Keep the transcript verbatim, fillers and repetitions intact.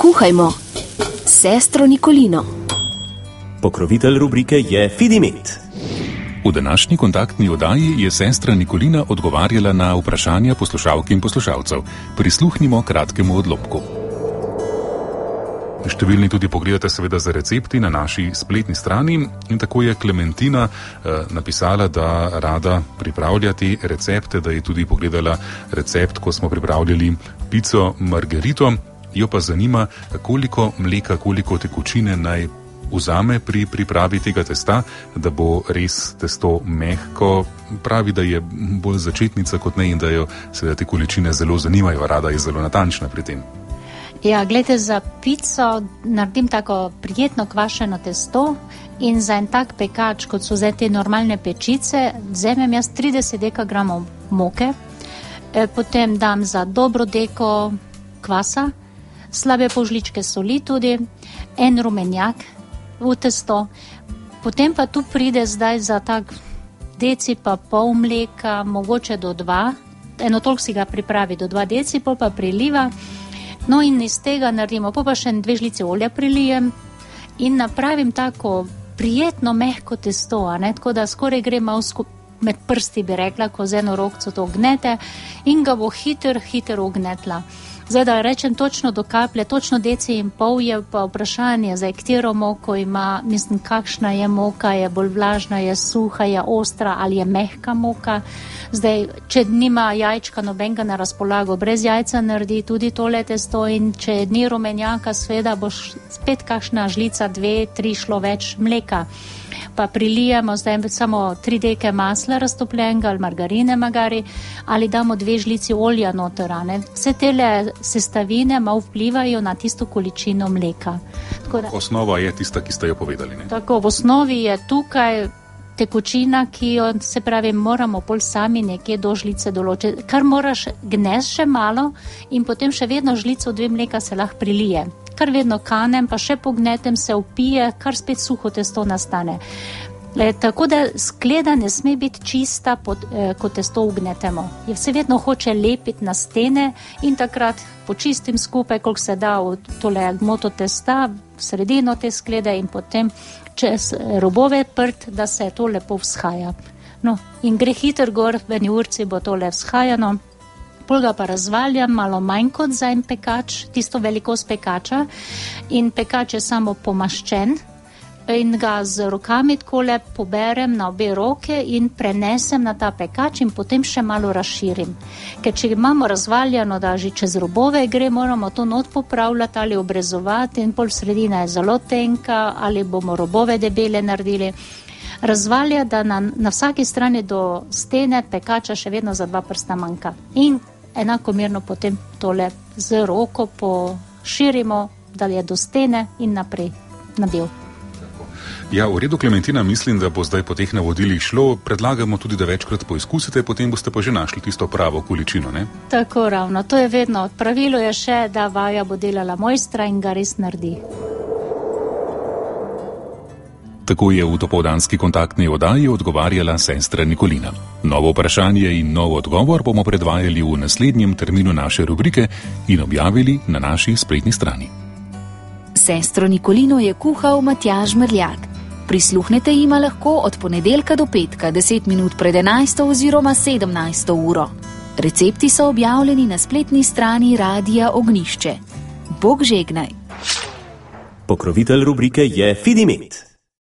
Kuhajmo. Sestro Nikolino. Pokrovitelj rubrike je Fidimet. V današnji kontaktni oddaji je sestra Nikolina odgovarjala na vprašanja poslušalk in poslušalcev. Prisluhnimo kratkemu odlomku. Številni tudi pogledate seveda za recepti na naši spletni strani in tako je Klementina eh, napisala, da rada pripravlja te recepte, da je tudi pogledala recept, ko smo pripravljali pico margerito. Jo pa zanima, koliko mleka, koliko tekočine naj vzame pri pripravi tega testa, da bo res testo mehko. Pravi, da je bolj začetnica kot ne in da jo seveda te količine zelo zanimajo, rada je zelo natančna pri tem. Ja, gledajte, za pico naredim tako prijetno kvašeno testo in za en tak pekač, kot so zdaj te normalne pečice, vzamem jaz trideset dekagramov moke, e, potem dam za dobro deko kvasa, slabe pol žličke soli tudi, en rumenjak v testo, potem pa tu pride zdaj za tak deci pa pol mleka, mogoče do dva, eno toliko si ga pripravi, do dva deci, pol pa priliva, no in iz tega naredimo, pol pa še dve žlice olja prilijem in napravim tako prijetno mehko testo, a ne, tako da skoraj gre malo skup, med prsti bi rekla, ko z eno rokco to gnete in ga bo hiter, hiter ugnetla. Zdaj, da rečem točno do kaplje, točno deci in pol je pa vprašanje, zdaj, katero moko ima, mislim, kakšna je moka, je bolj vlažna, je suha, je ostra ali je mehka moka. Zdaj, če nima jajčka nobenega na razpolago, brez jajca naredi tudi tole testo in če ni rumenjaka, sveda boš spet kakšna žlica, dve, tri šlo več mleka. Pa prilijemo zdaj samo tri deke masla raztopljenega ali margarine magari, ali damo dve žlici olja noter, ne. Vse tele sestavine malo vplivajo na tisto količino mleka. Tako da, osnova je tista, ki ste jo povedali, ne? Tako, v osnovi je tukaj tekočina, ki jo, se pravi, moramo pol sami nekje do žlice določiti. Kar moraš gnesti še malo in potem še vedno žlico dve mleka se lahko prilije. Kar vedno kanem, pa še pognetem, se upije, kar spet suho testo nastane. E, tako da skleda ne sme biti čista, pod, e, ko testo ugnetemo. Je se vedno hoče lepiti na stene in takrat počistim skupaj, koliko se da v tole moto testa, v sredino te sklede in potem čez robove prt, da se to lepo vzhaja. No, in gre hiter gor, v eni urci bo tole vzhajano. Pol ga pa razvaljam malo manj kot za en pekač, tisto velikost pekača in pekač je samo pomaščen in ga z rokami takole poberem na obe roke in prenesem na ta pekač in potem še malo razširim. Ker če imamo razvaljano, da že čez robove gre, moramo to not popravljati ali obrezovati in pol sredina je zelo tenka ali bomo robove debele naredili. Razvalja, da na, na vsaki strani do stene pekača še vedno za dva prsta manjka. In enakomerno potem tole z roko poširimo, da je do stene in naprej na del. Ja, v redu, Klementina, mislim, da bo zdaj po teh navodilih šlo. Predlagamo tudi, da večkrat poizkusite, potem boste pa že našli tisto pravo količino, ne? Tako ravno, to je vedno. Pravilo je še, da vaja bo delala mojstra in ga res naredi. Tako je v dopoldanski kontaktni oddaji odgovarjala sestra Nikolina. Novo vprašanje in nov odgovor bomo predvajali v naslednjem terminu naše rubrike in objavili na naši spletni strani. Sestro Nikolino je kuhal Matjaž Merljak. Prisluhnete jima lahko od ponedeljka do petka, deset minut pred enajsto oziroma sedemnajsto uro. Recepti so objavljeni na spletni strani Radia Ognjišče. Bog žegnaj. Pokrovitelj rubrike je Fidimet.